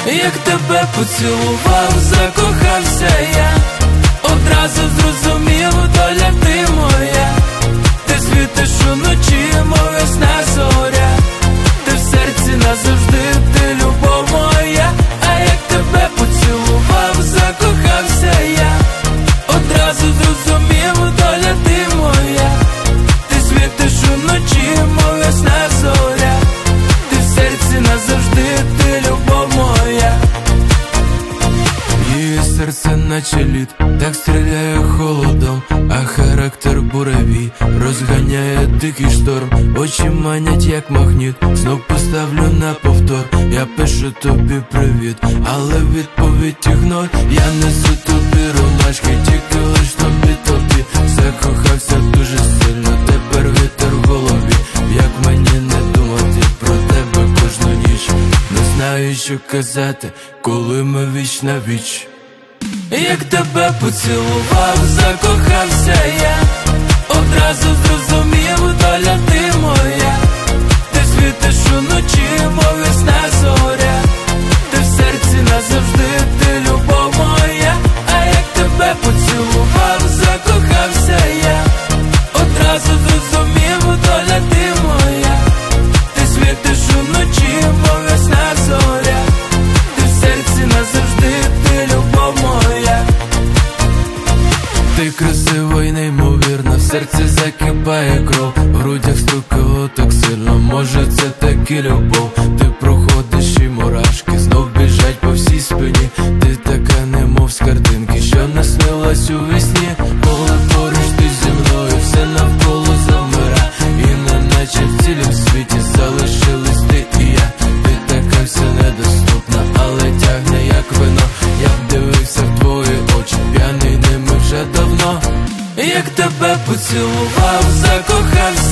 Як тебе поцілував, закохався я, одразу зрозумів, доля ти моя. Ти світиш уночі, мов ясна зоря, ти в серці назавжди, ти любов моя. А як тебе поцілував, закохався я, одразу зрозумів, доля ти моя. Ти світиш уночі, мов ясна зоря, ти в серці назавжди, ти любов моя. Її серце наче лід, так стріляє холодом, а характер буревій розганяє дикий шторм. Очі манять як магніт, знов поставлю на повтор. Я пишу тобі привіт, але відповідь ігнор. Я несу тобі ромашки, тільки лиш тобі. Закохався дуже сильно, тепер вітер в голові. Як мені не думати про тебе кожну ніч? Не знаю, що казати, коли ми віч на віч. Як тебе поцілував, закохався я, одразу зрозумів, доля ти моя. Ти світиш уночі, мов ясна зоря, ти в серці назавжди, ти любов моя. А як тебе поцілував, закохався я, одразу зрозумів, доля ти моя. Ти світиш уночі, мов ясна зоря, ти в серці назавжди, ти любов моя. Ти красива й неймовірна, в серці закипає кров, в грудях стукало так сильно, може це так і любов. Ти проходиш і мурашки знов біжать по всій спині. Ти така немов з картинки, що наснилась у вісні. Коли поруч ти зі мною, все навколо завмира, і неначе в цілім світі залишились ти і я. Ти така вся недоступна, але тягне як вино. Я б дивився в твої очі, п'яний ними вже давно. Як тебе поцілував, закохався